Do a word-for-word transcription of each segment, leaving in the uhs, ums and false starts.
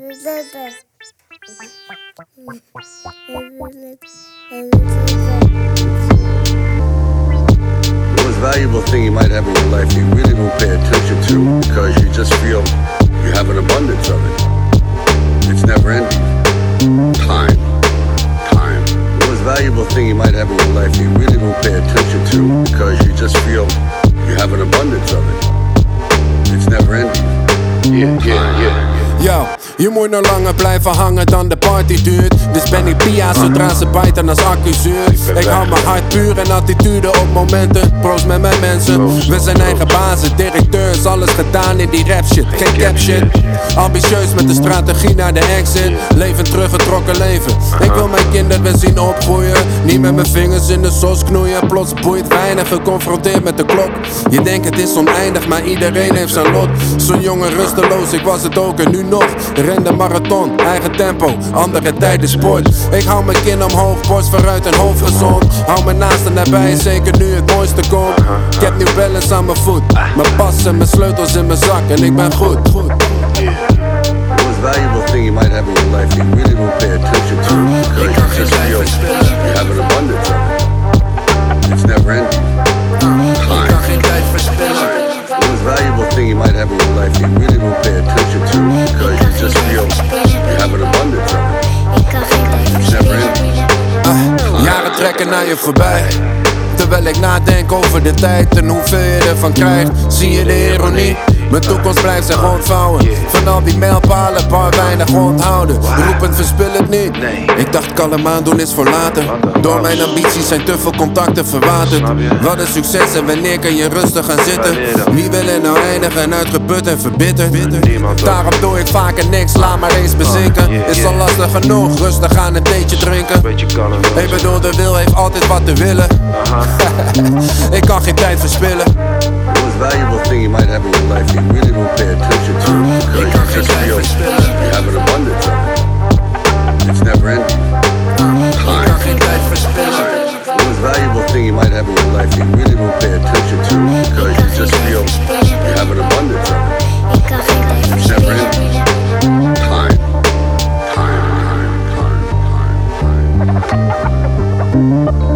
most valuable thing you might have in your life you really don't pay attention to because you just feel you have an abundance of it. It's never ending. Time. Time. The most valuable thing you might have in your life you really don't pay attention to because you just feel you have an abundance of it. It's never ending. Yeah, yeah, yeah. Yo, je moet nog langer blijven hangen dan de party duurt. Dus ben ik pia zodra ze bijten als accuzuur. Ik hou mijn hart puur en attitude op momenten. Proost met mijn mensen. We zijn eigen bazen, directeurs, alles gedaan in die rap shit. Geen cap shit. Ambitieus met de strategie naar de exit. Leven teruggetrokken leven. Ik wil mijn kinderen zien opgroeien. Niet met mijn vingers in de sos knoeien. Plots boeit weinig, geconfronteerd met de klok. Je denkt het is oneindig, maar iedereen heeft zijn lot. Zo'n jongen rusteloos, ik was het ook en nu nog. Ren de marathon, eigen tempo, andere tijden sport. Ik hou mijn kin omhoog, borst vooruit en hoofd gezond. Hou mijn naasten nabij, zeker nu het mooiste komt. Ik heb New Balance aan mijn voet. Mijn pas en mijn sleutels in mijn zak en ik ben goed. goed. The most valuable thing you might have in your life you really don't pay attention to because you just feel you have an abundance of it. It's never ending. Time. The most valuable thing you might have in your life you really don't pay attention to because you just feel you have an abundance of it. It's never ending. Uh, jaren trekken naar je voorbij. Terwijl ik nadenk over de tijd en hoeveel je ervan krijgt. Zie je de ironie? Mijn toekomst blijft zich rondvouwen. Van al die mijlpalen, paar weinig onthouden. Roepend verspil het niet. Ik dacht kalm aandoen is voor later. Door mijn ambities zijn te veel contacten verwaterd. Wat een succes en wanneer kan je rustig gaan zitten? Wie wil er nou eindigen en uitgeput en verbitterd? Daarom doe ik vaker niks, laat maar eens bezinken. Is al lastig genoeg, rustig aan een theetje drinken. Ik bedoel, de wil heeft altijd wat te willen. Ik kan geen tijd verspillen. The most valuable thing you might have in your life you really don't pay attention to because you just feel you have an abundance of it. It's never ending. Time. The most valuable thing you might have in your life you really don't pay attention to because you just feel you have an abundance of it. It's never ending. Time. Time. Time. Time. Time. Time.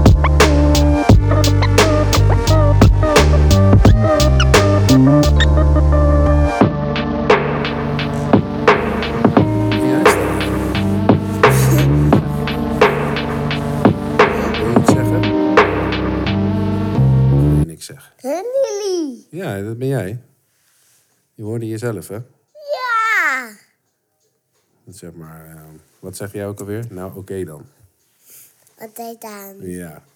Lily. Ja, dat ben jij. Je hoorde jezelf, hè? Ja. Zeg maar, uh, wat zeg jij ook alweer? Nou, oké okay dan. Wat deed dan? Ja.